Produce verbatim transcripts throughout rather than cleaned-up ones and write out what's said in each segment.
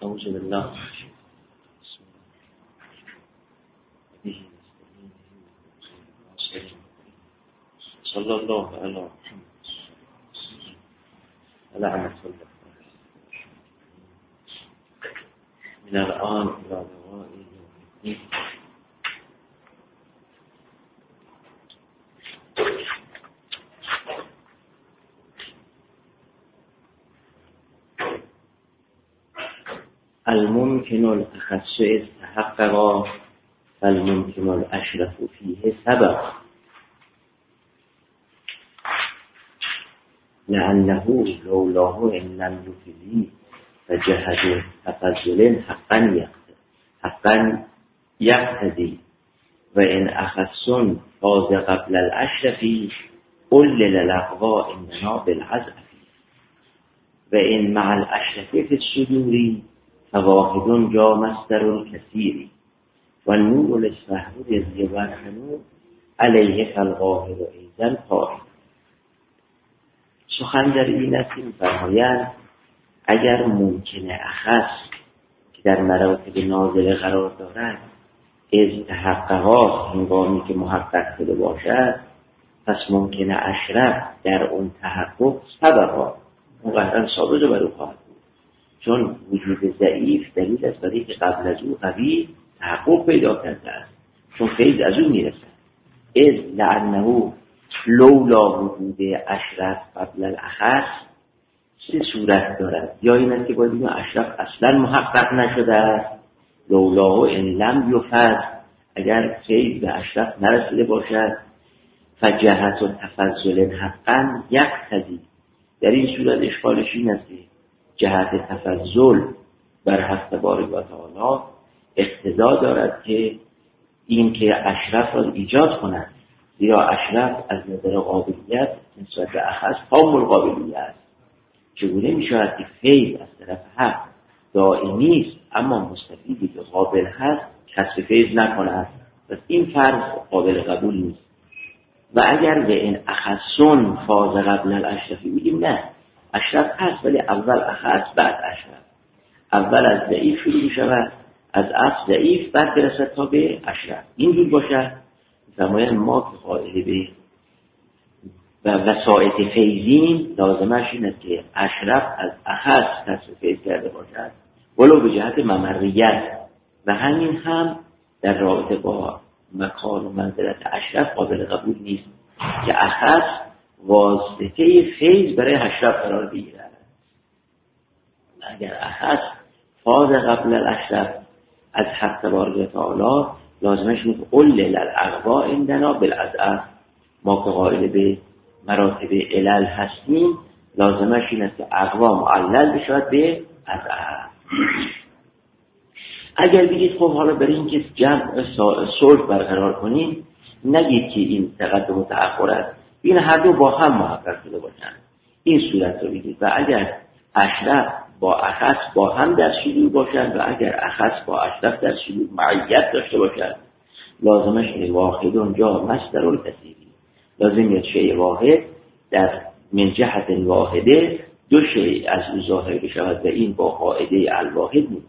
أعوذ بالله صلى الله على محمد ولعنة الله من الآن إلى لقاء يوم الدين. الممكن الأخص استحقق فالممكن الأشرف فيه سبق، لأنه لولاه إن لم يفضي فجهد تفضل حقا حقا يقتضي، وإن أخص فاز قبل الأشرف قلل الأقوى إننا بالعزف، وإن مع الأشرف في الصدور فواحد جا مصدر الكثير، والنور الاسفهر يزيبرهن علیه فالقاهر ایزن قائم. سخن در این است که می‌فرمایند اگر ممکن اخص که در مراتب نازله قرار دارد از تحققات هنگامی که محقق شده باشد، پس ممکن اشرف در اون تحقق سبقا مقدم ثابت بر او خواهد بود، چون وجود ضعیف دلیل است برای که قبل از او قوی تحقق پیدا کرده است، چون فیض از او میرسد. از لعنه لولا وجود اشرف قبل الاخص سه صورت دارد. یا این است که باید بگیم اشرف اصلا محقق نشده است، لولا ان لم یفض، اگر فیض به اشرف نرسیده باشد، فجهت و تفضل حقا یقتضی، در این صورت اشکالش این است که جهت تفضل بر حق تبارک و تعالی اقتضا دارد که این که اشرف را ایجاد کند، زیرا اشرف از نظر قابلیت نسبت به اخص کامل قابلیت است. چگونه می شود که فیض از طرف حق دائمی است اما مستفیدی که قابل هست کسب فیض نکند؟ پس این فرض قابل قبول نیست. و اگر به این اخصون فاز قبل الاشرف بگیم نه، اشرف هست ولی اول اخص بعد اشرف، اول از ضعیف شروع می شود، از اصل ضعیف بعد برسد تا به اشرف. اینجور باشد زماین ما که قائل به و وسائط فیضین لازمش این است که اشرف از اخص کسب فیض کرده باشد ولو به جهت ممریت، و همین هم در رابطه با مکان و منزلت اشرف قابل قبول نیست که اخص واسطه فیض برای اشرف قرار بگیرد. اگر اخص فاز قبل الاشرف از حق تبارک و تعالی لازمش اینه که قلل الاقوا عندنا بالعزف، ما که قائل به مراتب علل هستیم لازمش این است که اقوا معلل بشود به عزف. اگر بگید خب حالا برای این که جمع صلح برقرار کنیم نگید که این تقدم و تأخر است، این هر دو با هم محقق شده باشند، این صورت رو بگید. و اگر اشرف با اخص با هم در شروع باشند و اگر اخص با اشرف در شروع معیت داشته باشند لازمش اینه واحد اونجا مصدر الکثیری، لازم یه شیء واحد در من جهت واحده دو شیء از او ظاهر بشود و این با قاعده الواحد نیست.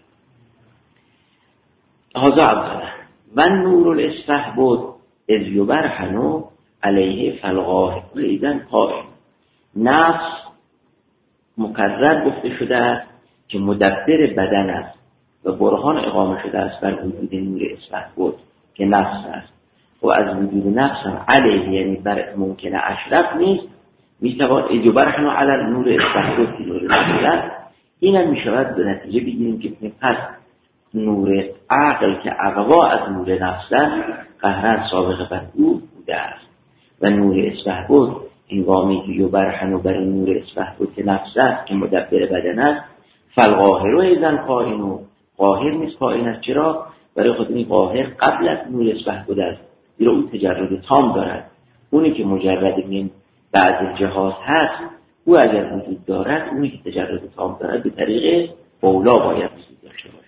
هذا اولا. و نور الاستحباب اذ یبرهن علیه فالقاهر ایضا قائم. نفس مکرر گفته شده است که مدبر بدن است و برهان اقامه شده است بر وجود نور استحباب که نفس است، و از وجود نفس هم علیه یعنی بر ممکن اشرف نیست، میتوان اذ یبرهن علی نور استحباب که نور نفس، این هم میشود به نتیجه بگیریم که پس نور عقل که اقوا از نور نفس است قهرن سابقه بر او بوده است، و نور استحباب هنگامی که یبرهن بر نور استحباب که نفس است که مدبر بدن است، فالقاهر ایضا قائم، قاهر نیست قائم است. چرا؟ برای خود این قاهر قبل از نور استحباب است، زیرا او تجرد تام دارد. اونی که مجرد من بعض جهات هست او اگر وجود دارد، اونی که تجرد تام دارد به طریق اولا باید وجود داشته باشد.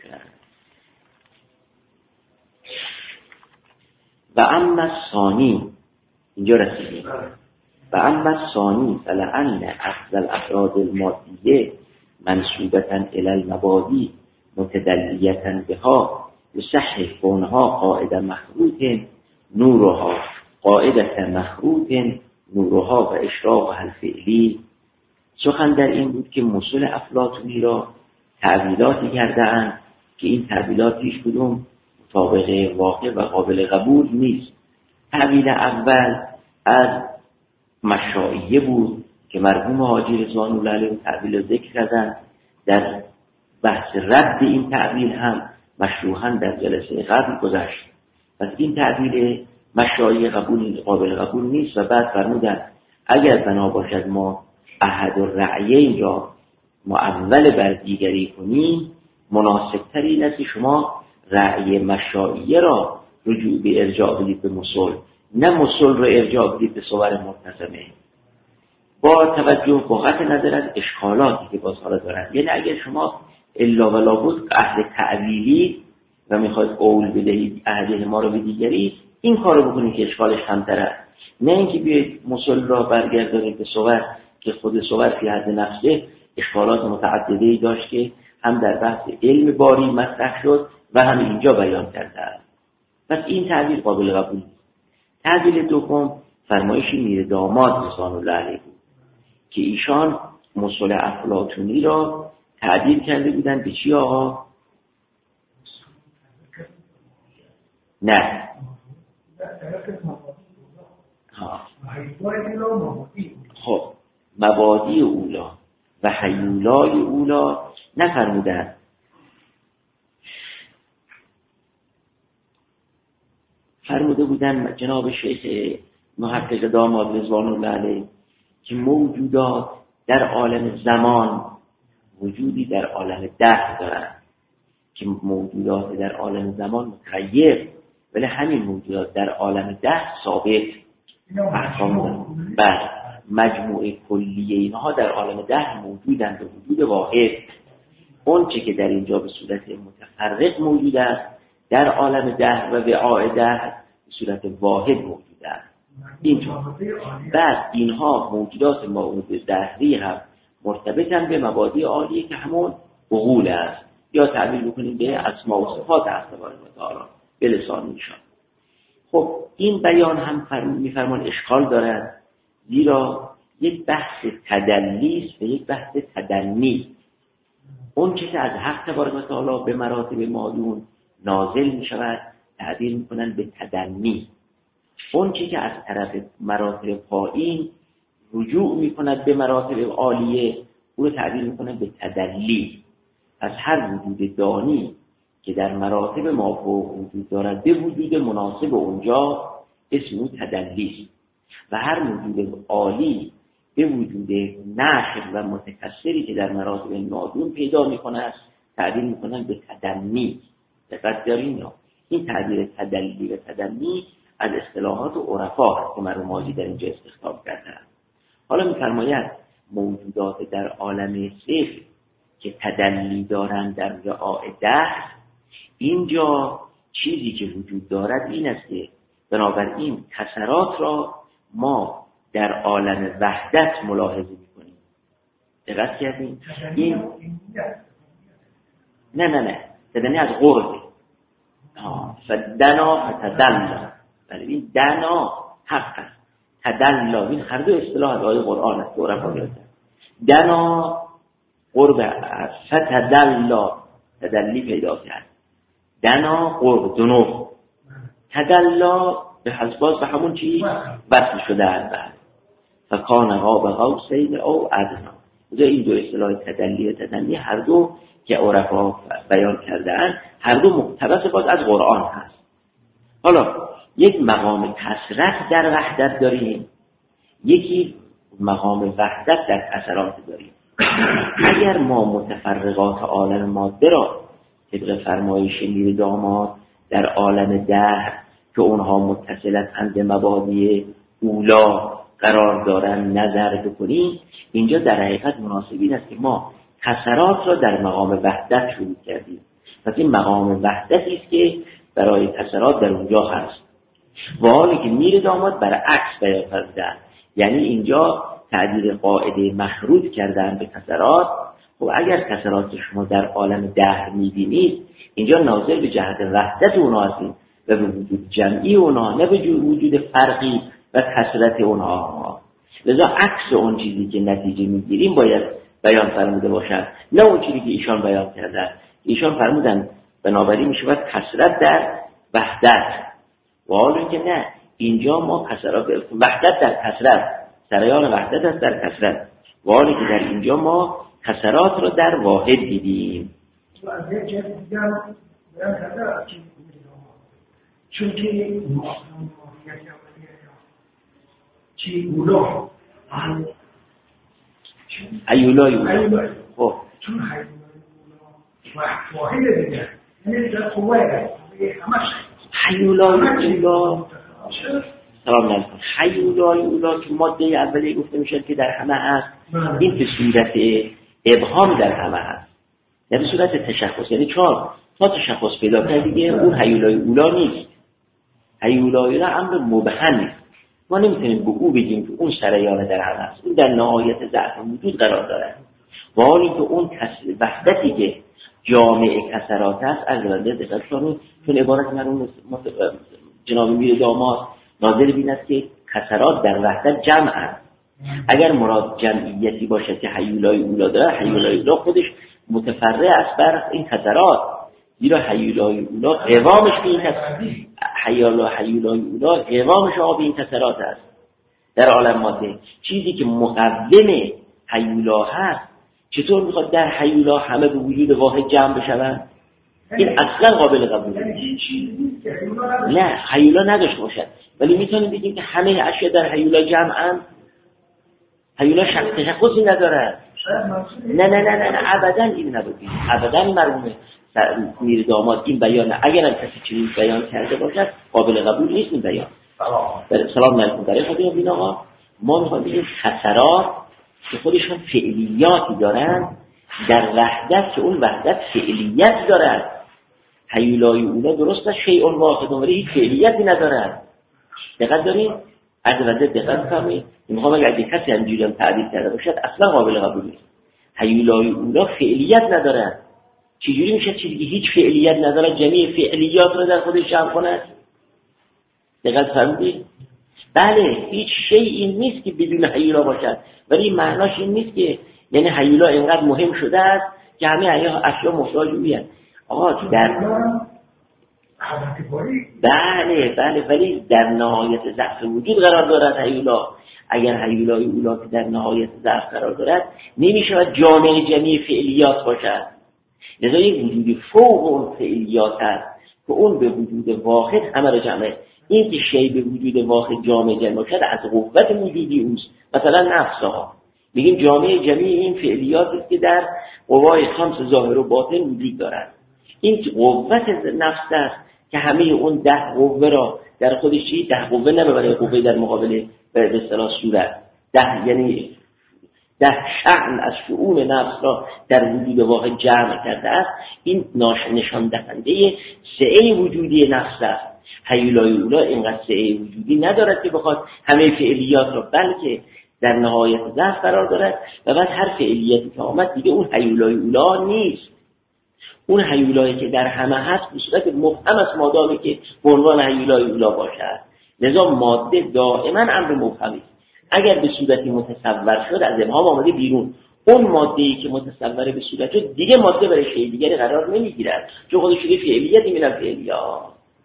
و اما ثانی، اینجا رسیدیم، و اما ثانی فلعن اصل الافراد المادیه منصوبتا الی المبادی متدلیتا بها یصحح کونها قاعده مخروط نورها قاعده مخروط نورها و اشراقها الفعلی. سخن در این بود که مصول افلاطونی را تعبیلاتی کرده‌اند که این تعبیلات هیچ کدوم مطابق واقع و قابل قبول نیست. تعبیل اول از مشایعه بود که مرحوم حاجی رضوان الله علیه تعبیل ذکر کردند. در بحث رد این تعبیل هم مشروحاً در جلسه قبل گذشت. پس این تعبیل مشایعه قبول قابل قبول نیست و بعد فرمودند اگر بنا باشد ما احد الرعیین را معول بر دیگری کنیم، مناسب‌تر این است که شما رأی مشایعه را رجوع به ارجاع بدید به مصول، نه مصول را ارجاع بدید به صور مرتضمه. با توجه با قطع نظر از اشکالاتی که باز حالا دارند، یعنی اگر شما الا و لابد اهل تعویلی و میخواید قول بدهید اهل ما را به دیگری، این کار رو بکنید که اشکالش کمتره، نه اینکه بیاید مصول را برگردانید به صور که خود صور فی حد نفسه اشکالات متعددی داشت که هم در بحث علم باری مطرح شد و هم اینجا بیان کرده است. پس این تعبیر قابل قبول نیست. تعبیر دوم فرمایش میر داماد رضوان الله علیه بود که ایشان مصول افلاطونی را تعبیر کرده بودند به چی آقا؟ نه ها. خب مبادی اولا و حیولای اولا نفرمودند. فرموده بودن جناب شیخ محقق داماد رضوان الله علیه که موجودات در عالم زمان وجودی در عالم دهر دارند که موجودات در عالم زمان متغیر، ولی همین موجودات در عالم دهر ثابت احکام دارند. بله مجموعه کلیه اینها در عالم دهر موجودند به وجود واحد. اون چه که در اینجا به صورت متفرق موجود است در عالم دهر و وعاء دهر به صورت واحد موجود است. اینجا بعد اینها موجودات موجود دهری هم مرتبطن به مبادی عالیه که همون عقول است، یا تعبیر بکنیم به اسماء و صفات است تبارک و تعالی به لسان ایشان. خب این بیان هم میفرمان اشکال دارد، زیرا یک بحث تدلی است و یک بحث تدنی. اون چیزی از حق تبارک و تعالی به مراتب مادون نازل می شود تعبیر می کنن به تدنی. اون چیزی که از طرف مراتب پایین رجوع می کند به مراتب عالیه او رو تعبیر می کنن به تدلی. از هر وجود دانی که در مراتب مافوق وجود دارد به وجود مناسب اونجا اسم او تدلی است، و هر وجود عالی به وجود ناحق و متکثری که در مراتب نادون پیدا می کند تعبیر می کنن به تدنی. دقت دارین یا این تعبیر تدلی و تدنی از اصطلاحات و عرفا که مرحوم حاجی در اینجا استخدام کردند. حالا می‌فرماید موجودات در عالم صفر که تدلی دارند در وعاء دهر، اینجا چیزی که وجود دارد این است که بنابراین کسرات را ما در عالم وحدت ملاحظه می‌کنیم. دقت کردین؟ این نه نه نه تدنی از قربه. فدنا فتدلا، ولی این دنا حق است، تدلا این هر دو اصطلاح از آیه قرآن است. عرفا گرفتن دنا قرب است، فتدلا تدلی پیدا کرد، دنا قرب دنو، تدلا به حسباز به همون چی بطل شده است. فکان قاب قوسین او ادنا. این دو اصطلاح تدلی و تدنی هر دو که عرفا بیان کرده‌اند هر دو مقتبس باز از قرآن هست. حالا یک مقام کثرت در وحدت داریم، یکی مقام وحدت در کثرات داریم. اگر ما متفرقات عالم ماده را طبق فرمایش میر داماد در عالم دهر که اونها متصلتاً به مبادی اولا قرار دارن نظر بکنیم، اینجا در حقیقت مناسب این است که ما کثرات را در مقام وحدت شروع کردیم. پس این مقام وحدتی است که برای کثرات در اونجا هست. و حالی که میر داماد برعکس بیان کردن، یعنی اینجا تعبیر قاعده مخروط کردن به کثرات خب اگر کسرات شما در عالم دهر میبینید، اینجا ناظر به جهت وحدت اونا هستید و به وجود جمعی اونا، نه به وجود فرقی و کثرت اونها. لذا عکس اون چیزی که نتیجه میگیریم باید بیان فرموده باشد، نه اون چیزی که ایشان بیان کردن. ایشان فرمودن بنابراین میشه باید کثرت در وحدت، و حالا اینکه نه، اینجا ما کثرات وحدت در کثرت، سریان وحدت است در کثرت، و حالی که در اینجا ما کثرات رو در واحد دیدیم. و از یک جهت دیگر بیان کرده که چون که ماهیت چی اولا ایولای اولا خب چون ایولای اولا واحد دیگر یعنی در قوه همش ایولای اولا سلام علیکم. حیولای اولا که ماده اولی گفته میشه که در همه هست، این به صورت ابهام در همه هست، نه به صورت تشخص. یعنی چهار تا تشخص پیدا کرد دیگه اون حیولای اولا نیست. حیولای اولا امر مبهم نیست، ما نمیتونیم به او بگیم که اون سریان در همه هست، اون در نهایت ضعف وجود قرار داره، و حالی که اون وحدتی که جامع کثرات است از رنده دقت کنید، چون عبارت مرحوم جناب میر داماد ناظر بین است که کثرات در وحدت جمع است. اگر مراد جمعیتی باشه که حیولای اولا داره، حیولای اولا خودش متفرع است بر این کثرات، زیرا حیولای اولا قوامش به این کثرات، حیولای اولا قوامش آب این کثرات است در عالم ماده. چیزی که مقوم حیولا هست چطور میخواد در حیولا همه به وجود واحد جمع بشوند؟ این اصلا قابل قبول نیست. نه، حیولا نداشته باشد، ولی میتونیم بگیم که همه اشیاء در حیولا جمعن. حیولا شک تشخصی نداره. نه نه نه نه ابدا این نبودی، ابدا مرحوم میر داماد این بیان اگر هم کسی چنین بیان کرده باشد قابل قبول نیست. این بیان سلام علیکم برای خودم بین آقا ما میخوام بگیم خسرات که خودشون فعلیاتی دارن در وحدت که اون وحدت فعلیت دارد. حیولای اولا درست است شیء واحد ولی هیچ فعلیتی ندارد. دقت دارید؟ از وحدت دقت کنید. میخوام اگه کسی همینجوری تعبیر کرده باشد اصلا قابل قبول نیست. حیولای اولا فعلیت ندارد. چجوری میشه چیزی که هیچ فعلیت نداره جمعی فعلیات رو در خودش جمع کند؟ دقت فرمودید؟ بله، هیچ شیئی نیست که بدون حیولا باشد، ولی معناش این نیست که یعنی حیولا اینقدر مهم شده است که همه اشیاء محتاج اویند. آقا در بله بله ولی در نهایت ضعف وجود قرار دارد حیولا. اگر حیولای اولا که در نهایت ضعف قرار دارد نمیشود جامع جمعی فعلیات باشد. لذا یک وجود فوق اون فعلیات است که اون به وجود واحد همه را جمعه. این که شی به وجود واحد جامع جمع باشد از قوت وجودی اوست. مثلا نفس ها میگیم جامع جمعی این فعلیات است که در قوای خمس ظاهر و باطن وجود دارد. این قوت نفس است که همه اون ده قوه را در خودش چی؟ ده قوه نمیبره قوه در مقابل به اصطلاح صورت ده، یعنی ده شأن از شؤون نفس را در وجود واحد جمع کرده است. این نشان دهنده سعه وجودی نفس است. حیولای اولا اینقدر سعه وجودی ندارد که بخواد همه فعلیات را، بلکه در نهایت ضعف قرار دارد و بعد هر فعلیتی که آمد دیگه اون حیولای اولا نیست. اون حیولایی که در همه هست به صورت مبهم است مادامی که به عنوان حیولای اولا باشد. لذا ماده دائما امر مبهمی است. اگر به صورتی متصور شد از ابهام آمده بیرون، اون ماده‌ای که متصوره به صورت شد دیگه ماده برای شیء دیگری قرار نمیگیرد، چون خودش دیگه فعلیتی میاد فعلیات.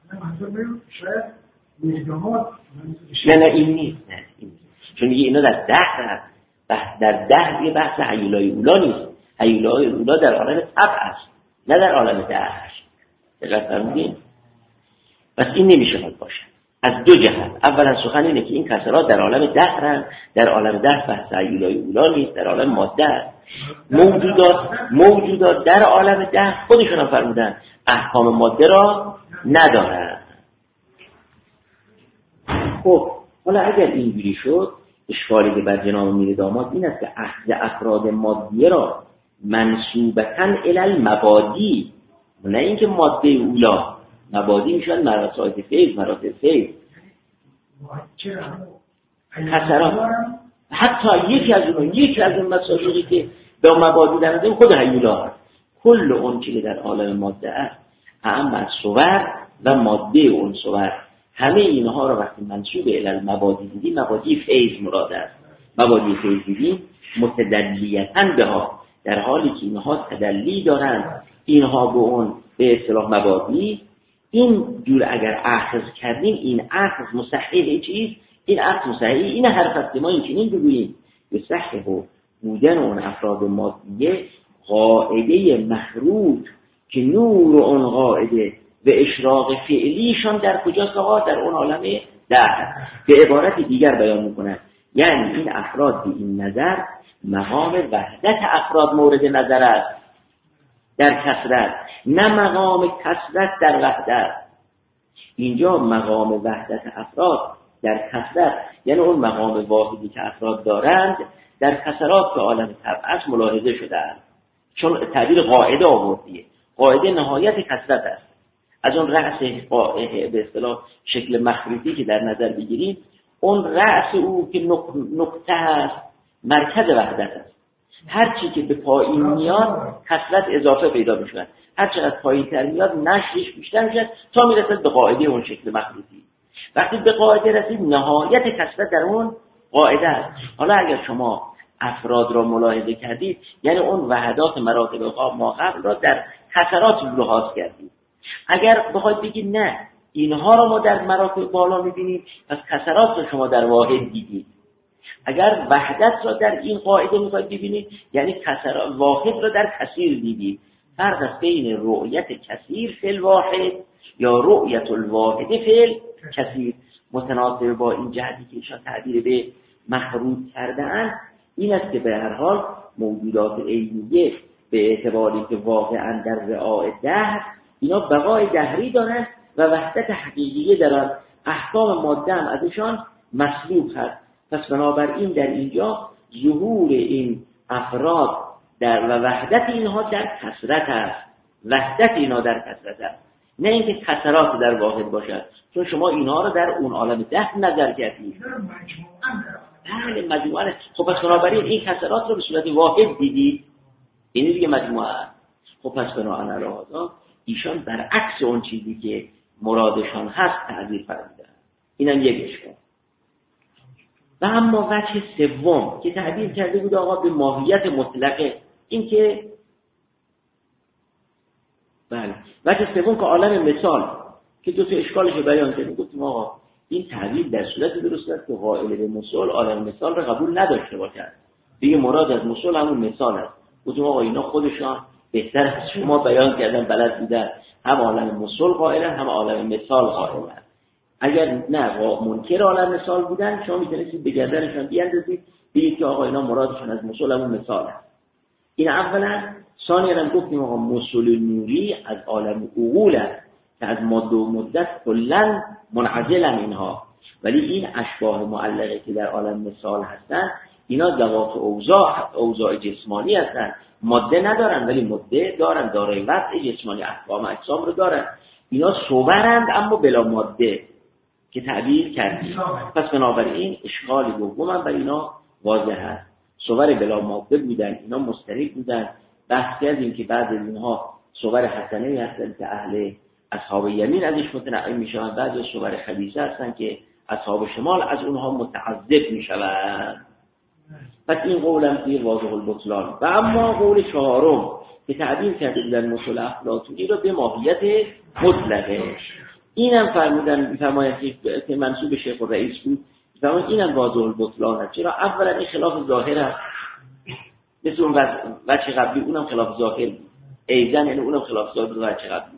نه نه این نیست، نه این نیست. چون دیگه اینا در ده هست، در ده یه بحث حیولای اولا نیست. حیولای اولا در عالم طبع است، نه در عالم ده. دقت فرمودین؟ پس این نمیشه حال باشه از دو جهت. اولا سخن اینه که این کسرات در عالم دهرن، در عالم ده بحث حیولای اولا نیست، در عالم ماده است. موجودات موجودات در عالم ده خودشون هم فرمودن احکام ماده را ندارن. خب حالا اگر اینجوری شد، اشکالی که بر جناب میر داماد این است که اخذ افراد مادیه را منسوبتن الی المبادی، نه اینکه ماده اولا، مبادی میشن مراتب فیض، مراتب فیض کسرات. حتی یکی از اون یکی از اون مسائلی که به مبادی در نظر خود هیولا کل اون که در عالم ماده است اما از صور و ماده اون صور همه اینها را وقتی منسوب الی المبادی دیدیم مبادی فیض مراد است. مبادی فیض دیدیم متدلیتاً به ها در حالی که اینها تدلی دارند اینها به اون به اصطلاح مبادی این جور اگر اخذ کردیم این اخذ مصحح چیز این اخذ مصحح این حرف است ما این چنین بگوییم به صحح بودن اون افراد مادیه قاعده مخروط که نور اون قاعده و اشراق فعلیشان در کجاست آقا؟ در اون عالم ده به عبارت دیگر بیان میکنن یعنی این افراد به این نظر مقام وحدت افراد مورد نظر است در کثرت نه مقام کثرت در وحدت. اینجا مقام وحدت افراد در کثرت یعنی اون مقام واحدی که افراد دارند در کثرات که عالم طبع ملاحظه شده است چون تعبیر قاعده آوردیه قاعده نهایت کثرت است از اون رأس به اصطلاح شکل مخروطی که در نظر بگیریم اون رأس او که نقطه است مرکز وحدت است هر چی که به پایین میاد کثرت اضافه پیدا میشه هر چقدر پایین‌تر میاد نشرش بیشتر میشه تا میرسه به قاعده اون شکل مخروطی وقتی به قاعده رسید نهایت کثرت در اون قاعده است. حالا اگر شما افراد را ملاحظه کردید یعنی اون وحدات مراتب ما قبل را در کثرات لحاظ کردید. اگر بخواید بگید نه اینها را ما در مراتب بالا میبینیم پس کثرات را شما در واحد دیدید. اگر وحدت را در این قاعده میخواید ببینید یعنی کثرات واحد را در کثیر دیدید. فرق است بین رؤیت کثیر فی الواحد یا رؤیت الواحد فی الکثیر. متناسب با این جهتی که ایشان تعبیر به مخروط کرده‌اند این است که به هر حال موجودات عینیه به اعتباری که واقعا در رعاع دهر اینا بقای دهری دارند و وحدت حقیقیه دارند احکام ماده هم ازشان مسلوب هست. پس بنابراین در اینجا ظهور این افراد در و وحدت اینها در کثرت است وحدت اینها در کثرت است نه اینکه کثرات در واحد باشد چون شما اینها رو در اون عالم ده نظر کردید بله مجموعه. خب پس بنابراین این کثرات رو به صورت واحد دیدید این دیگه مجموعه. خب پس بنابراین علاوه ایشان برعکس اون چیزی که مرادشان هست تعبیر فرمودن. اینم یک اشکال. و اما وجه سوم که تعبیر کرده بود آقا به ماهیت مطلقه این که بله وجه سوم که عالم مثال که دو تا اشکالش رو بیان کردیم گفتیم آقا این تعبیر در صورت درست است که قائل به مثال عالم مثال رو قبول نداشته باشد دیگه مراد از مثال همون مثال است. گفتیم آقا اینا خودشان بهتر از شما بیان کردن بلد بودن هم عالم مثال قائلن هم عالم مثال قائلن. اگر نه منکر عالم مثال بودن شما میتونستید به گردنشان بیاندازید بگید که آقا اینا مرادشون از مثال همون مثال است. این اولا. ثانیا هم گفتیم آقا مثال نوری از عالم عقول است که از ماده و مدت کلا منعزلن اینها ولی این اشباح معلقه که در عالم مثال هستن اینا ذوات اوضاع اوضاع جسمانی هستن ماده ندارن ولی ماده دارن دارای وضع جسمانی احکام اجسام رو دارن اینا صورند اما بلا ماده که تعبیر کردیم. پس بنابراین اشکال دوم هم بر اینا واضح هست صور بلا ماده بودن اینا مستریق بودن. بحث کردیم که بعضی از اینها صور حسنه هستن که اهل اصحاب یمین ازش متنعم میشوند بعضی صور خبیثه هستن که اصحاب شمال از اونها متعذب میشوند. پس این قولم که واضح البطلان. و اما قول چهارم که تعبیر کرده بودن مثل افلاطونی رو به ماهیت مطلقه اینم فرمودن فرمایند که منسوب شیخ الرئیس بود فرمودن اینم واضح البطلان است. چرا؟ اولا این خلاف ظاهر است مثل اون وجه قبلی اونم خلاف ظاهر بود ایزن یعنی اونم خلاف ظاهر بود وجه قبلی.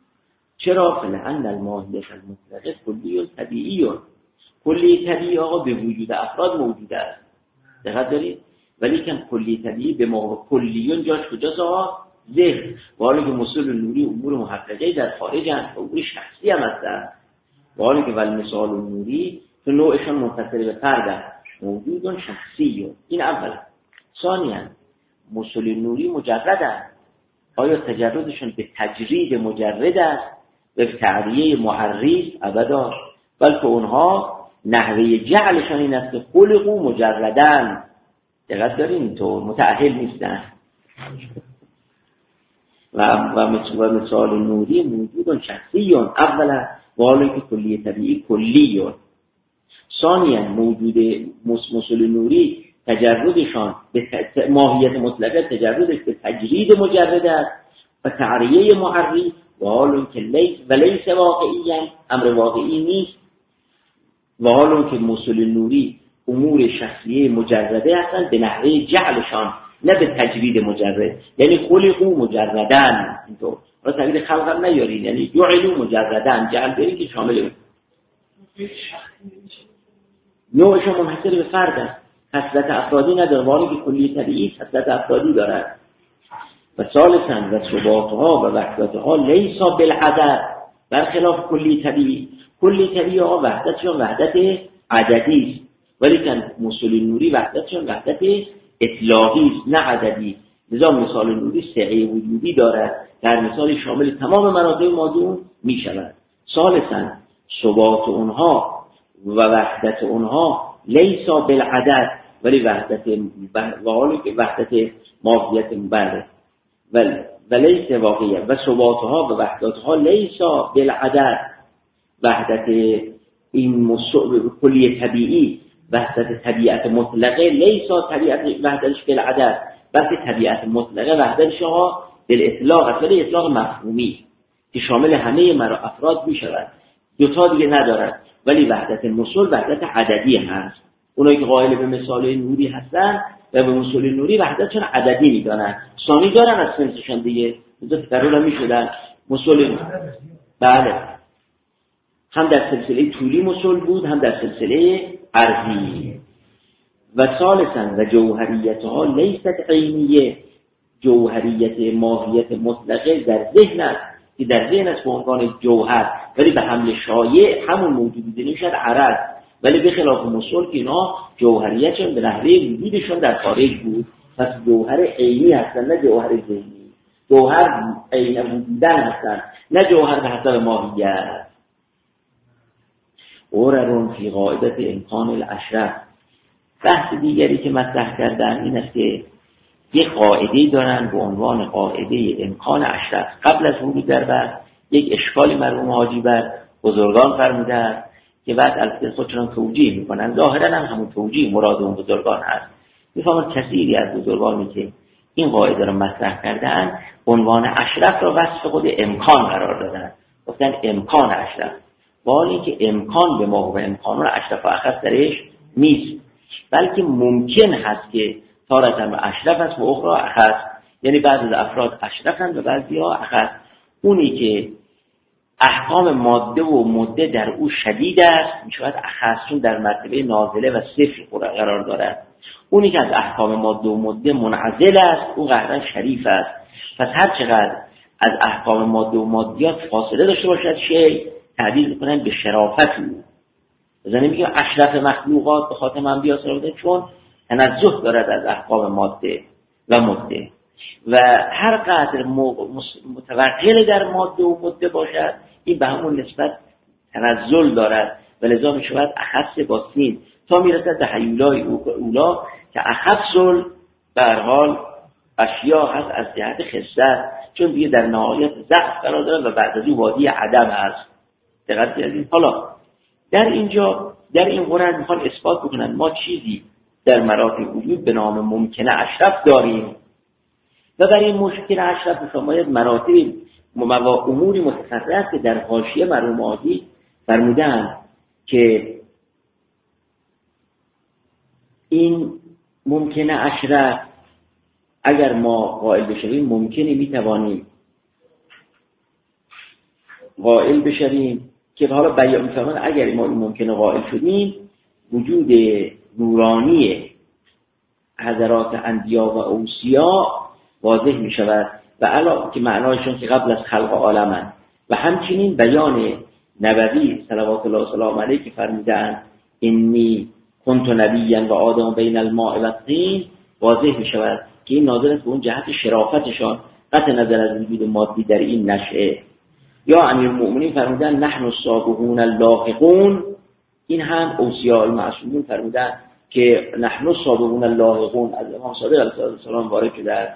چرا؟ فلعن الماهیت المطلقه کلی طبیعی کلی طبیعی آقا به وجود افراد موجود است دقت دارید ولی کم کلی طبیعی به ما کلیون جاش کجاست آقا؟ ذهن. و حالا که مسئول نوری امور محققه در خارج هست امور شخصی هم هستن و حالا که ول مثال نوری تو نوعشان منتصر به فرد موجودون شخصی. این اولا. ثانیا مسئول نوری مجردن آیا تجردشون به تجرید مجرد است به تعریه محرز ابدا بلکه اونها نحوه جعلشان این است که خلقو مجردن دقت دارین تو متأهل نیستن و و مثال نوری موجود شخصیون اولا و حالا که کلی طبیعی کلیون. ثانیا موجود مثل نوری تجردشان به ماهیت مطلقه تجردش به تجرید مجرد است و تعریه معری و حالا که لیس و لیس واقعی امر واقعی نیست و حالا که مثل نوری امور شخصیه مجرده هستند به نحوه جعلشان نه به تجرید مجرد، یعنی خلقو مجردن. اینطور را تعبیر خلق هم نیارین، یعنی جعلو مجردن، جعل برین که شامل نوعشون منحصر به فرد است، خصلت افرادی نداره، ولی که کلی طبیعی خصلت افرادی دارد. و ثالثاً و ثباتها و وحدتها لیسا بالعدد، برخلاف کلی طبیعی. کلی طبیعی ها وحدتشون وحدت عددی است، ولی که مثل نوری وحدتشون وحدت اطلاقی است نه عددی. لذا مثال نوری سعه وجودی دارد، در مثال شامل تمام مراتب موضوع می شود. ثالثاً ثبات اونها و وحدت اونها لیسا بالعدد، ولی وحدت و حالی که وحدت ماهیت مبرد و لیس واقعیه. و ثباتها و وحدتها لیسا بالعدد، وحدت این کلی طبیعی وحدت طبیعت مطلقه لیسا طبیعت وحدتش بالعدد، بلکه طبیعت مطلقه وحدتش ها بالاطلاق است، ولی اطلاق مفهومی که شامل همه مرا افراد می شود، دوتا دیگه ندارد. ولی وحدت مثل وحدت عددی هست. اونایی که قائل به مثال نوری هستن و به مثال نوری وحدتشون عددی میدانن، ثانی دارن از سنسشان دیگه، مثل تقرار می شدن مثل. بله، هم در سلسله طولی مثل بود هم در سلسله عرضی. و ثالثاً و جوهریتها لیست عینیه، جوهریت ماهیت مطلقه در ذهن است که در ذهن است به عنوان جوهر، ولی به حمل شایع همون موجودی دیده میشد عرض، ولی به خلاف مثل که اینا جوهریتشون به نحوه وجودشون در خارج بود. پس جوهر عینی هستن نه جوهر ذهنی، جوهر عین وجودن هستن نه جوهر به حسب ماهیت. اوررون فی قاعدت امکان الاشرف. بحث دیگری که مطرح کردن این است که یک قاعده دارن به عنوان قاعده امکان اشرف. قبل از ورود در بحث یک اشکالی مرحوم حاجی بر بزرگان فرمودند که بعد البته خودشون توجیه میکنن، ظاهرا هم همون توجیه مراد اون بزرگان هست. میفهمن کثیری از بزرگانی که این قاعده رو مطرح کردن عنوان اشرف را وصف خود امکان قرار دادن، گفتن امکان اشرف، با اینکه امکان به ما و امکانون اشرف و اخص درش نیست، بلکه ممکن هست که تارتاً به اشرف است و اخرى اخص، یعنی بعضی از افراد اشرفند و بعضی ها اخص. اونی که احکام ماده و مده در او شدید است میشود اخص، چون در مرتبه نازله و صفر قرار دارد. اونی که از احکام ماده و مده منعزل است او قهرن شریف است. پس هر چقدر از احکام ماده و مادیات فاصله داشته باشد شیء تعبیر میکنن به شرافت او. بزنه میگه اشرف مخلوقات به خاطر من بیاسر بوده، چون تنزه دارد از احکام ماده و مده. و هر قدر متوغل در ماده و مده باشد این به همون نسبت تنزل دارد و لذا می شود اخص با سین تا می رسد به حیولای اولا که اخصل به هر حال اشیا هست از جهت خصلت، چون دیگه در نهایت ضعف قرار دارد و بعد از او وادی عدم هست. دقت کردید؟ حالا در اینجا در این قرآن میخوان اثبات بکنن ما چیزی در مراتب وجود به نام ممکنه اشرف داریم و برای این مشکل اشرف بفرماید مراتب و اموری متفرعه که در حاشیه مرحوم عادی فرمودن که این ممکنه اشرف اگر ما قائل بشویم ممکنه میتوانیم قائل بشویم که حالا بیان میفرمان اگر ما این ممکنه قائل شدیم وجود نورانی حضرات انبیا و اوصیا واضح می شود و علاوه که معنایشون که قبل از خلق عالمن و همچنین بیان نبوی صلوات الله و سلام علیه که فرمودند انی کنت نبیا و آدم بین الماء و الطین واضح می شود که این ناظر است به اون جهت شرافتشان قطع نظر از وجود مادی در این نشأه. یا امیرالمؤمنین فرمودن نحن السابقون اللاحقون، این هم اوصیاء المعصومین فرمودن که نحن السابقون اللاحقون. از امام صادق علیه السلام وارد شده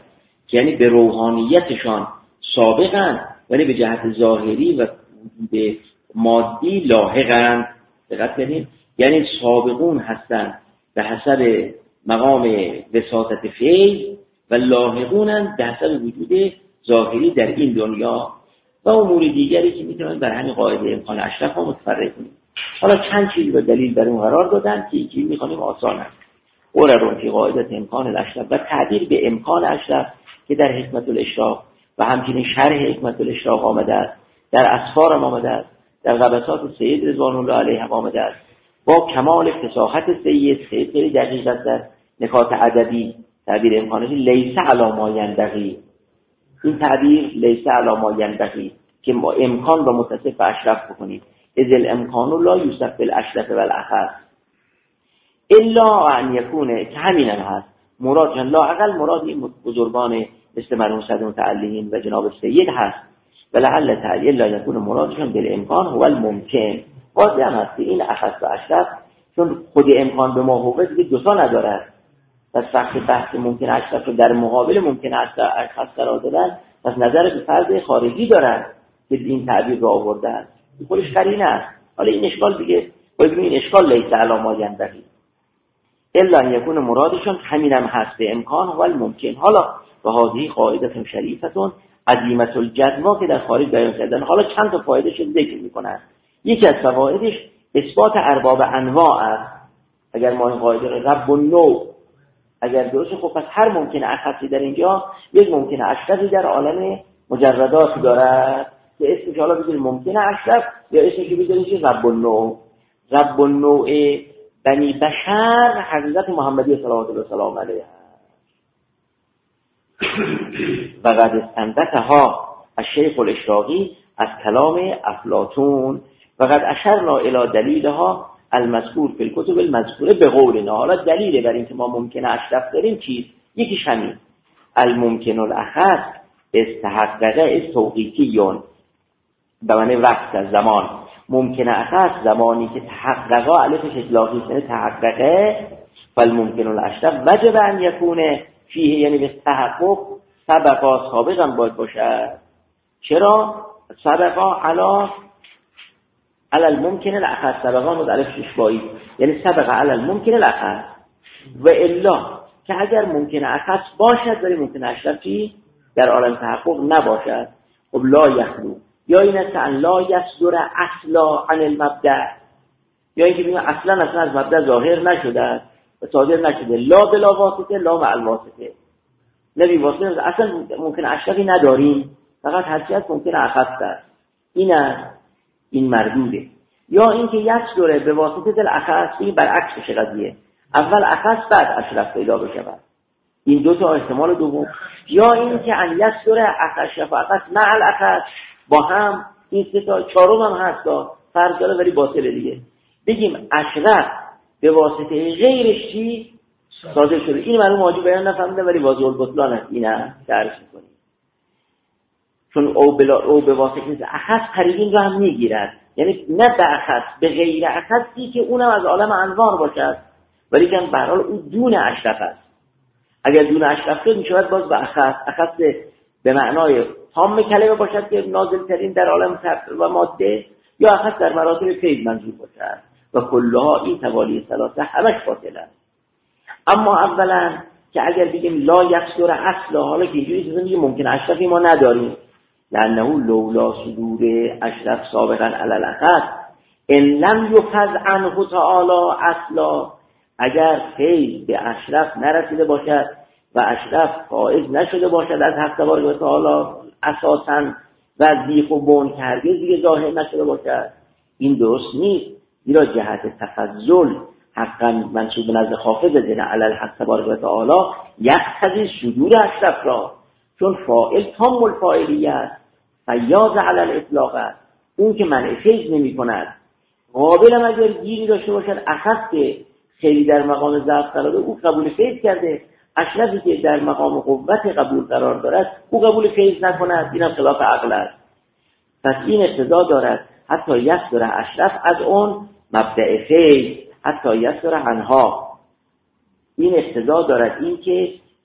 یعنی به روحانیتشان سابقن ولی به جهت ظاهری و به مادی لاحقن. دقت کنید، یعنی سابقون هستن به حسب مقام وساطت فیض و لاحقونن به حسب وجود ظاهری در این دنیا و امور دیگری که میتونن بر همین قاعده امکان اشرف ها متفرق کنیم. حالا چند چیز و دلیل بر اون قرار دادن که یکی میخوانیم آسان است. قرارون فی قاعده امکان الاشرف و تعبیر به امکان اشرف که در حکمت الاشراق و همچنین شرح حکمت الاشراق آمده است، در اسفار هم آمده است، در قبسات سید رضوان الله علیه هم آمده است. با کمال فصاحت سید سید خیلی دقیق است در نکات ادبی تعبیر امکانش لیس علی ما ینبغی. این تعبیر لیس علی ما ینبغی که امکان را متصف به اشرف بکنید. اذ الامکان لا یوصف بالاشرف والاخص الا ان یکونه، که همین هم هست مراد لا اقل مراد این بزرگان مثل مرحوم صدر متعلمین و جناب سید هست و لعل تعلیل لا یکون مرادشون بالامکان هو الممکن. واضح هم هست که این اخص و اشرف چون خود امکان به ما حقوق دیگه دوتا ندارد، پس وقتی بحث ممکن اشرف رو در مقابل ممکن اشرف قرار دادن، پس نظر به فرض خارجی دارن که این تعبیر رو آوردن، این خودش قرینه است. حالا این اشکال دیگه باید این اشکال لیس علی ما ینبغی الا ان یکون مرادشون همینم هست به امکان هو الممکن. حالا و هذه قاعده شریفتون عظیمه الجدوا که در خارج بیان کردن. حالا چند تا فایدهش ذکر میکنن. یکی از فوایدش اثبات ارباب انواع است. اگر ما این قاعده رب النوع اگر درست، خب پس هر ممکنه اخصی در اینجا یک ممکنه اشرفی در عالم مجردات دارد که اسمش حالا بذاریم ممکنه اشرف یا اسمش بذاریم رب النوع. رب النوع بنی بشر حضرت محمدی صلی الله علیه و سلم علیه و قد استنبطها الشیخ الاشراقی از کلام افلاطون و قد اشرنا الی دلیلها المذکور فی الکتب المذکوره به قولنا. حالا دلیل بر اینکه ما ممکنه اشرف داریم چیز؟ یکیش همین الممکن الاخص استحققه توقیفیون به معنی وقت از زمان. ممکنه اخص زمانی که تحققه الفش اطلاقی است، یعنی تحققه. فالممکن الاشرف وجب ان یکونه فیه، یعنی به تحقق سبقا سابقا باید باشد. چرا؟ سبقا علا علی الممکن الاخص، سبقا مد الف ششبایی یعنی سبقا علی الممکن الاخص و الا که اگر ممکن اخص باشد ولی ممکن اشرفی در عالم تحقق نباشد. خب لا یخلو یا این است ان لا یصدر اصلا عن المبدأ، یا اینکه بگیم اصلا اصلا از مبدأ ظاهر نشده و صادر نشده، لا بلا واسطه لا مع الواسطه، نبی واسطه اصلا ممکن اشرفی نداریم، فقط هرچی هست ممکن اخص است. این است، این مردوده. یا اینکه یصدر به واسطه دل اخص، این برعکسش قضیه، اول اخص بعد اشرف پیدا بشه. این دو تا احتمال دوم. یا اینکه ان یصدر اخص و اخص مع الاخص با هم، این سه تا. چهارم هم هست فرض داره ولی باطله دیگه. بگیم اشرف به واسطه غیرش چی صادر شده. این معلوم واجب بیان نفهمیده ولی واضح البطلان است. اینه تعریف می‌کنیم چون او بلا او به واسطه اخص قریبین رو هم میگیرد، یعنی نه به اخص به غیر اخصی که اونم از عالم انوار باشد ولی که به هر حال اون دون اشرف است. اگر دون اشرف شد میشود باز به اخص، اخص به معنای تام کلمه باشد که نازل ترین در عالم و ماده، یا اخص در مراتب فیض منظور باشد و کلها این توالی ثلاثه همش باطل است. اما اولا که اگر بگیم لا یصدر اصلا، حالا که اینجوری چیزا میگه ممکن اشرفی ما نداریم، لانه لولا صدور اشرف سابقا علی الاخص ان لم یفز عنه تعالی اصلا، اگر فیض به اشرف نرسیده باشد و اشرف فائز نشده باشد از حق تبارک و تعالی اساساً و بیخ و بون که هرگز دیگه ظاهر نشده باشد، این درست نیست. زیرا جهت تفضل حقا منصوب نزد خافض دین علی الحق تبارک و تعالی یقتضی صدور اشرف را، چون فاعل تام الفاعلیت فیاض علی الاطلاق است، اون که منع فیض نمی کند قابل هم اگر گیری داشته باشد اخص که خیلی در مقام ضعف قرار او قبول فیض کرده، اشرفی که در مقام قوت قبول قرار دارد او قبول فیض نکند، این هم خلاف عقل است. پس این اقتضا دارد حتی یصدر اشرف از اون مبدأ فیض حتی یصدر عنها، این اقتضا دارد این که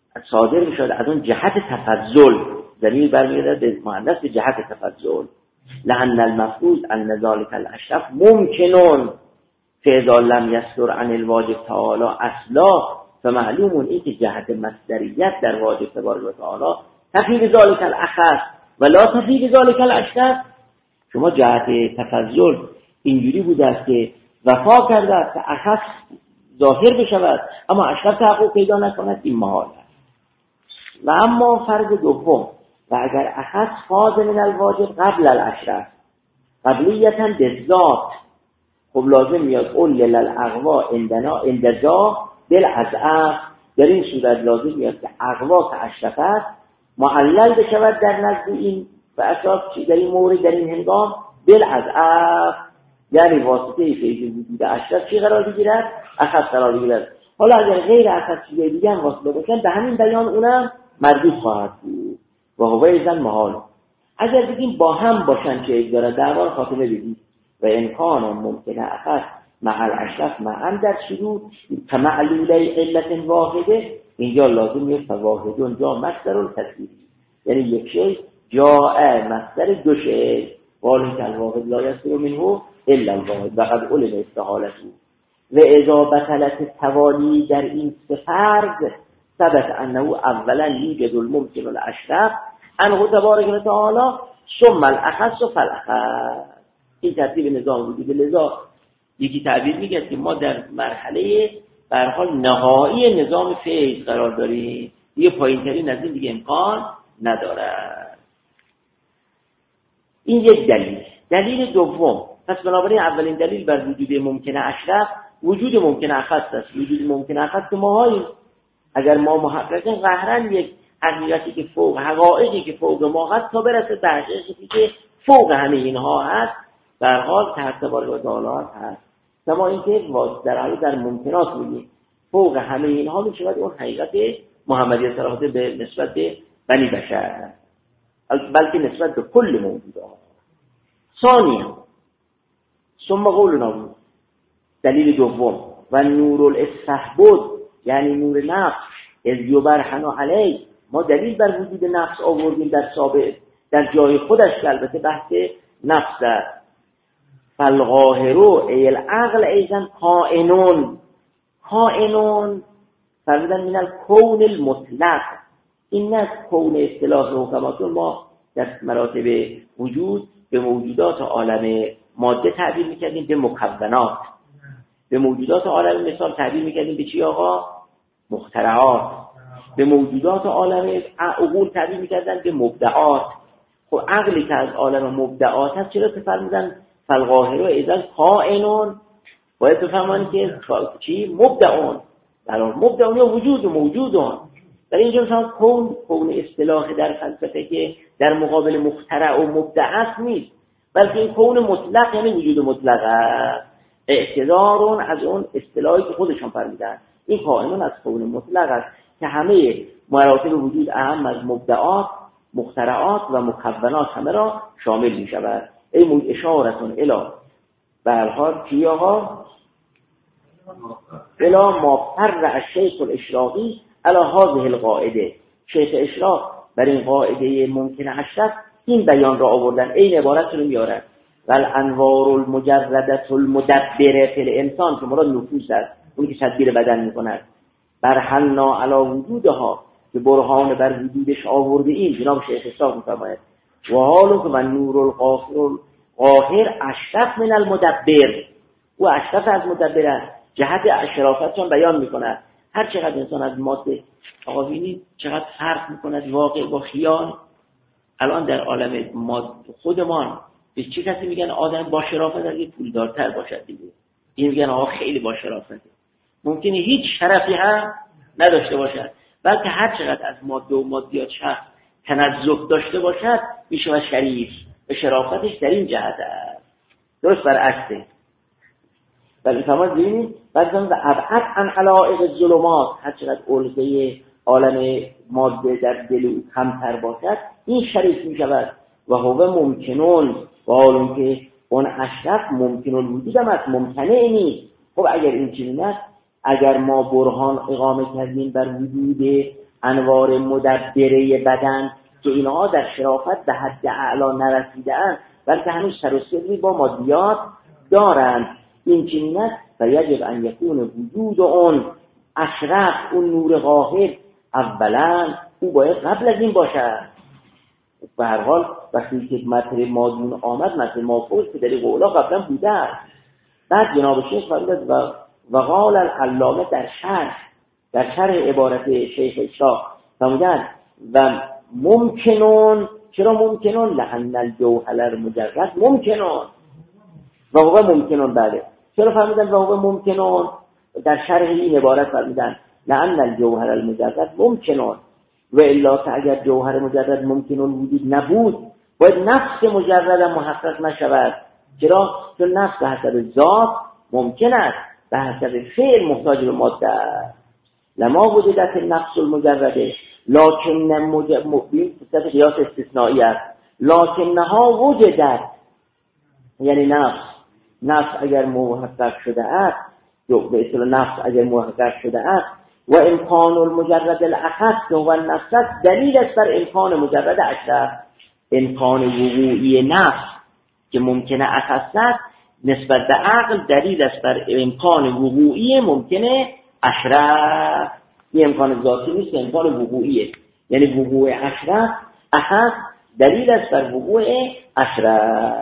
صادر میشد از اون جهت تفضل، دلیل برمیاد به مؤنث به جهت تفضل. لأن المفروض ان ذلك الاشرف ممکنون فاذا لم يصدر عن الواجب تعالی اصلا، فمعلوم این که جهت مصدریت در واجب تبارک و تعالی تفید ذلك الاخص ولا تفید ذلك الاشرف. شما جهت تفضل اینجوری بوده است که وفا کرده است که اخص ظاهر بشود اما اشرف تحقق پیدا نکند، این محال است. و اما فرض دوم، و اگر اخص فاض من الواجب قبل الاشرف قبلیتا بالذات، خب لازم میاد قول للاقوا عندنا اندجا بالعزعف، در این صورت لازم میاد که اقوا که اشرف است معلل بشود در نزد این و اساس در این مورد در این هنگام بالعزعف، یعنی واسطه فیض وجود اشرف چی قرار بگیرد؟ اخص قرار بگیرد. حالا اگر غیر اخص چیزی دیگه هم واسطه باشن به همین بیان اونم مردود خواهد بود و هو ایزن محال. اگر بگیم با هم باشن که یک داره دربار خاتمه بگید و امکان ممکنه اخص محل اشرف معن در شروع کمعلوله علت واحده، اینجا لازم میاد فواحدون جا مصدر التصویری، یعنی یک شی جاء مصدر دو شی والی که الواحد لا یصدر منه الا الواحد و قد علم استحالته. و اذا بطلت توالی در این سه فرض ثبت انه اولا یوجد الممکن الاشرف انه تبارک و تعالی ثم الاخص فالاخص. این ترتیب نظام وجود. لذا یکی تعبیر میگه که ما در مرحله به هر حال نهایی نظام فیض قرار داریم، دیگه پایین‌ترین از این دیگه امکان نداره. این یک دلیل. دلیل دوم، پس بنابراین اولین دلیل بر وجود ممکنه اشرف وجود ممکنه اخص است. وجود ممکنه اخص که ماهاییم، اگر ما محققین قهرن یک حقیقتی که فوق حقایقی که فوق ما هست تا برسه به حقیقتی که فوق همه اینها هست در حال تحت تبارک و تعالی هست. اما اینکه در حال در ممکنات میگیم فوق همه اینها میشود اون حقیقت محمدی صراحت به نسبت به بنی بشر، بلکه نسبت به کل موجودات. ثانیا ثم قولنا بود دلیل دوم و نور الاستحبود یعنی نور نفس از یبرهن علی، ما دلیل بر وجود نفس آوردیم در سابق در جای خودش که البته بحث نفس است. فالغاهرو ای العقل ایزن کائنون، کائنون فرمودن من الکون المطلق. این نه کون اصطلاح حکماتون، ما در مراتب وجود به موجودات عالم ماده تعبیر میکردیم به مکونات، به موجودات عالم مثال تعبیر میکردیم به چی آقا؟ مخترعات. به موجودات عالم عقول تعبیر میکردن به مبدعات. خب عقلی که از عالم مبدعات هست چرا تفرمودن فالغاهر و ایزن کائنون؟ باید بفهمانی که چی؟ مبدعون. برای مبدعون یا وجود و موجودون. در اینجا مثلا کون کون اصطلاح در فلسفه که در مقابل مخترع و مبدع نیست، بلکه این کون مطلق یعنی وجود مطلق است. اعتذارون از اون اصطلاحی که خودشون فرمیدن. این کائنون از کون مطلق است که همه مراتب وجود اهم از مبدعات، مخترعات و مکونات همه را شامل می شود. این اشارتون الی به هر حال چی آقا؟ الی ما فرع الشیخ الاشراقی علی هذه القاعده. شیخ اشراق بر این قاعده ممکن اشرف این بیان را آوردن، این عبارت رو میارن والانوار المجردة المدبره فی الانسان که مراد نفوس است، اونی که تدبیر بدن میکند. برهنا علی وجودها که برهان بر وجودش آورده این جناب شیخ اشراق میفرماید و حالا که من نور القاهر اشرف من المدبر، و اشرف از مدبر است، جهت اشرافتشان بیان میکند. هر چقدر انسان از ماده آقا بینید چقدر فرق میکند واقع با خیال. الان در عالم ماده خودمان به چه کسی میگن آدم با شرافت اگه پولدارتر باشد دیگه، این میگن آقا خیلی با شرافته. ممکنه هیچ شرفی هم نداشته باشد، بلکه هر چقدر از ماده و مادیات شخص تنزه داشته باشد میشه و شریف و شرافتش در این جهت است. درست برعکسه. ولی تمام ببینید بعضی و ابعد عن علائق الظلمات، هر چقدر علقه عالم ماده در دل او کمتر باشد این شریف می شود و هو ممکنون، و حالا که اون اشرف ممکنون وجود هم از ممتنع نیست. خب اگر این چنین است، اگر ما برهان اقامه کردیم بر وجود انوار مدبره بدن که اینها در شرافت به حد اعلا نرسیده‌اند، بلکه هنوز سر و صدری با مادیات دارند. این چنین است و یجب ان یکون وجود اون اشرف، اون نور قاهر اولا او باید قبل از این باشد. به هر حال وقتی که مطلب مادون آمد، مطلب مافوز که در اولا قبلا بوده است. بعد جناب شیخ فرمود و وقال العلامه در شرح در شرح عبارت شیخ شاه فرمودند و ممکنون، چرا ممکنون؟ لأن الجوهر المجرد ممکنون و هو ممکنون. بله چرا فرمودند و هو ممکنون؟ در شرح این عبارت فرمودند لأن الجوهر المجرد ممکنون و الا که اگر جوهر مجرد ممکنون وجود نبود باید نفس مجرد محقق نشود. چرا؟ چون نفس به حسب ذات ممکن است، به حسب فعل محتاج به ماده است. لما وجدت النفس المجرده لکن مبین صفت قیاس استثنایی است. لکنها وجدت، یعنی نفس نفس اگر محقق شده است، به اصطلاح نفس اگر محقق شده است و امکان المجرد الاخص و النفس دلیل است بر امکان مجرد اشرف. امکان وقوعی نفس که ممکنه اخص است نسبت به عقل دلیل است بر امکان وقوعی ممکنه اشرف. این امکان ذاتی نیست، امکان وقوعیه، یعنی وقوع اشرف اخص دلیل است بر وقوع اشرف.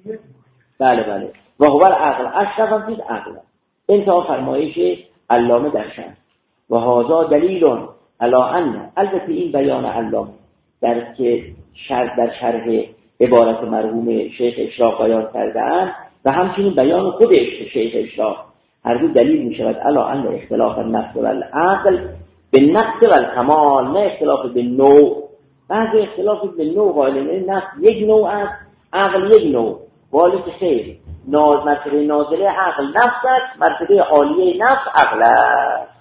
بله بله و هو العقل اشرف هم چیز عقل. انتها فرمایش علامه در شرح و هذا دلیل علی ان، البته این بیان علامه در که شرح در شرح عبارت مرحوم شیخ اشراق بیان کرده‌اند و همچنین بیان خودش شیخ اشراق هر دو دلیل می شود علی ان اختلاف النفس و العقل به نقص و الکمال، نه اختلاف به نوع. بعضی اختلاف به نوع قائلین نفس یک نوع است، عقل یک نوع. والی که خیر ناز مرتبه نازله عقل نفس است، مرتبه عالیه نفس عقل است.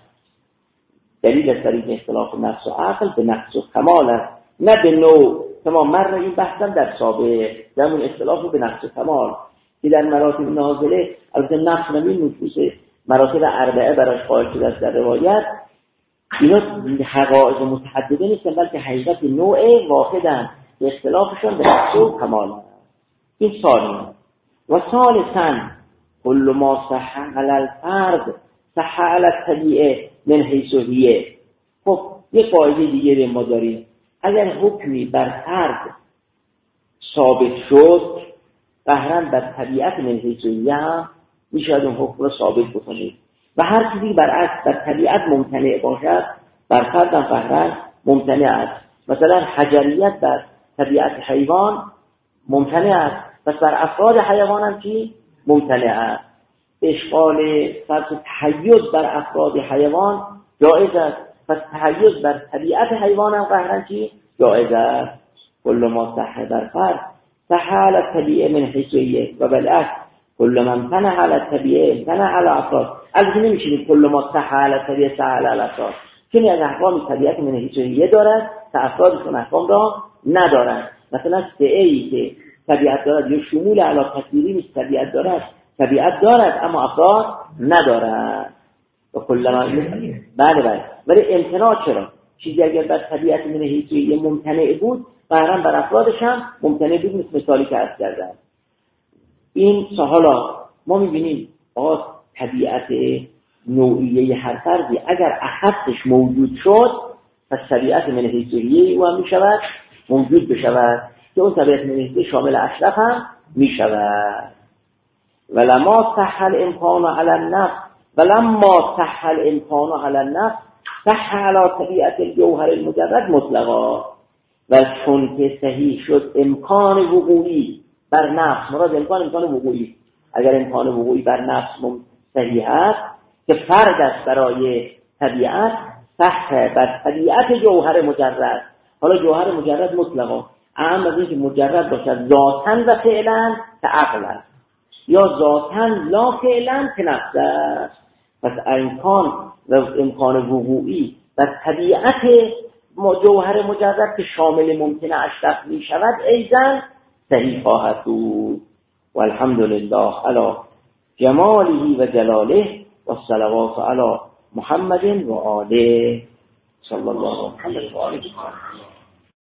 دلیل است برای اختلاف نفس و عقل به نقص و کمال است، نه به نوع. تمام مر این بحثم در سابق در اون اختلاف به نقص و کمال که در مراتب نازله، البته نفس نمین نفوس مراتب اربعه براش قائل شده است در روایت، اینا حقایق متعدده نیستن بلکه حقیقت نوع واحدن، اختلافشون به نقص و کمال است. این ثانی. و ثالثاً کل ما صح علی الفرد صح علی الطبیعه من حیث هی. خب یه قاعده دیگه ما داریم، اگر حکمی بر فرد ثابت شد قهرن بر طبیعت من حیث هی هم میشه اون حکم رو ثابت بکنید و هر چیزی برعکس بر طبیعت ممتنع باشد بر فرد هم قهرن ممتنع است. مثلا حجریت بر طبیعت حیوان ممتنع است، پس بر افراد حیوان هم چی؟ ممتنع است. اشغال فرض تحیز بر افراد حیوان جایز است، پس تحیز بر طبیعت حیوان هم قهرن چی؟ جایز است. کل ما صح بر فرد صح علی الطبیعه من حیث هی و بالعکس کل ما امتنع علی الطبیعه امتنع علی افراد. البته نمیشه کل ما صح علی الطبیعه صح علی الافراد، چون از احکام طبیعت من حیث هی دارد که افرادشون احکام را ندارند. مثلا سعی که طبیعت دارد یا شمول علی کثیری نیست، طبیعت دارد طبیعت دارد اما افراد ندارد. و کلا بله بله ولی امتناع چرا؟ چیزی اگر بر طبیعت من حیث هی ممتنع بود قهرن بر افرادش هم ممتنع بود، مثل مثالی که عرض کردم. این حالا ما می‌بینیم آقا طبیعت نوعیه هر فردی اگر اخصش موجود شد پس طبیعت من حیث هی او هم میشود موجود بشود که اون طبیعت من حیث هی شامل اشرف هم میشود. ولما صح الامکان علی النفس ولما صح الامکان علی النفس صح علی طبیعت الجوهر المجرد مطلقا. و چون که صحیح شد امکان وقوعی بر نفس، مراد امکان امکان وقوعی، اگر امکان وقوعی بر نفس صحیح است که فرد است برای طبیعت، صح بر طبیعت جوهر مجرد. حالا جوهر مجرد مطلقا اهم از این که مجرد باشد ذاتاً و فعلاً که عقل است، یا ذاتاً لا فعلاً که نفس است. پس امکان و امکان وقوعی بر طبیعت جوهر مجرد که شامل ممکنه اشرف می شود ایضاً صحیح خواهد بود. و الحمدلله علی جماله و جلاله و الصلوات علی محمد و آله. صلی الله علیه و آله و سلم.